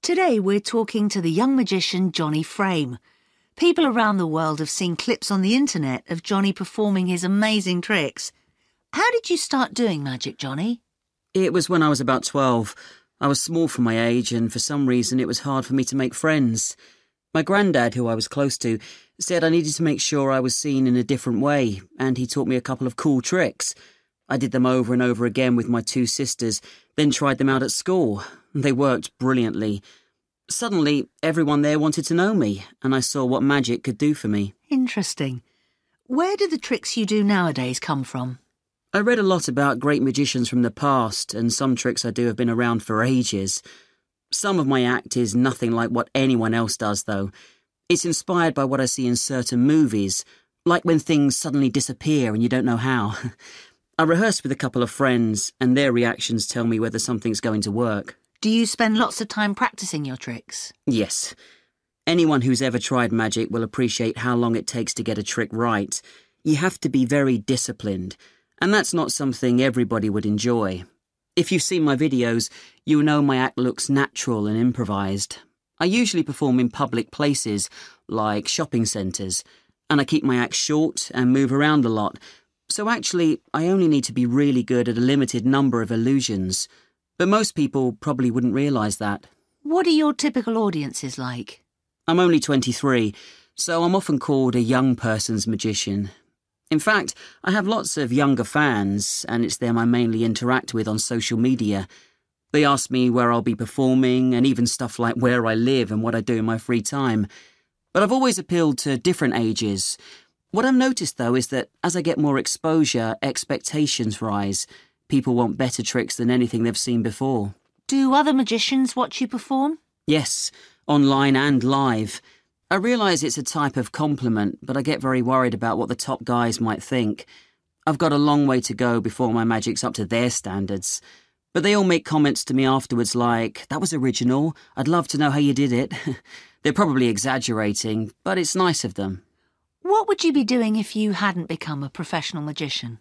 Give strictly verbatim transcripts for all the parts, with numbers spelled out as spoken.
Today we're talking to the young magician Johnny Frame. People around the world have seen clips on the internet of Johnny performing his amazing tricks. How did you start doing magic, Johnny? It was when I was about twelve. I was small for my age, and for some reason it was hard for me to make friends. My granddad, who I was close to, said I needed to make sure I was seen in a different way, and he taught me a couple of cool tricks. I did them over and over again with my two sisters, then tried them out at school. They worked brilliantly. Suddenly, everyone there wanted to know me, and I saw what magic could do for me. Interesting. Where do the tricks you do nowadays come from? I read a lot about great magicians from the past, and some tricks I do have been around for ages. Some of my act is nothing like what anyone else does, though. It's inspired by what I see in certain movies, like when things suddenly disappear and you don't know how. I rehearse with a couple of friends, and their reactions tell me whether something's going to work. Do you spend lots of time practicing your tricks? Yes. Anyone who's ever tried magic will appreciate how long it takes to get a trick right. You have to be very disciplined, and that's not something everybody would enjoy. If you've seen my videos, you'll know my act looks natural and improvised. I usually perform in public places, like shopping centres, and I keep my act short and move around a lot. So actually, I only need to be really good at a limited number of illusions. But most people probably wouldn't realise that. What are your typical audiences like? I'm only twenty-three, so I'm often called a young person's magician. In fact, I have lots of younger fans, and it's them I mainly interact with on social media. They ask me where I'll be performing, and even stuff like where I live and what I do in my free time. But I've always appealed to different ages. What I've noticed, though, is that as I get more exposure, expectations rise. People want better tricks than anything they've seen before. Do other magicians watch you perform? Yes, online and live. I realise it's a type of compliment, but I get very worried about what the top guys might think. I've got a long way to go before my magic's up to their standards. But they all make comments to me afterwards like, "That was original, I'd love to know how you did it." They're probably exaggerating, but it's nice of them. What would you be doing if you hadn't become a professional magician?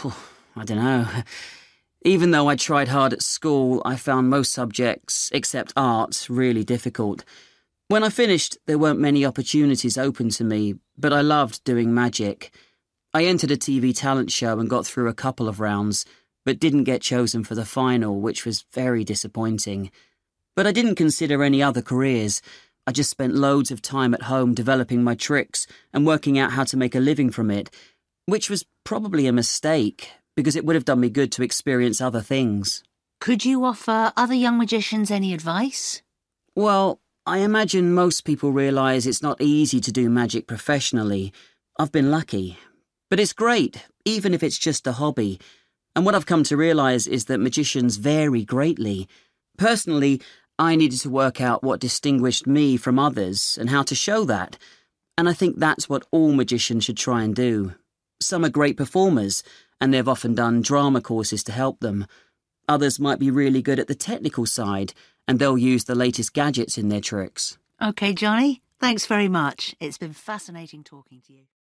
I don't know. Even though I tried hard at school, I found most subjects, except art, really difficult. When I finished, there weren't many opportunities open to me, but I loved doing magic. I entered a T V talent show and got through a couple of rounds, but didn't get chosen for the final, which was very disappointing. But I didn't consider any other careers. I just spent loads of time at home developing my tricks and working out how to make a living from it, which was probably a mistake, because it would have done me good to experience other things. Could you offer other young magicians any advice? Well, I imagine most people realise it's not easy to do magic professionally. I've been lucky. But it's great, even if it's just a hobby. And what I've come to realise is that magicians vary greatly. Personally, I needed to work out what distinguished me from others and how to show that. And I think that's what all magicians should try and do. Some are great performers, and they've often done drama courses to help them. Others might be really good at the technical side, and they'll use the latest gadgets in their tricks. OK, Johnny, thanks very much. It's been fascinating talking to you.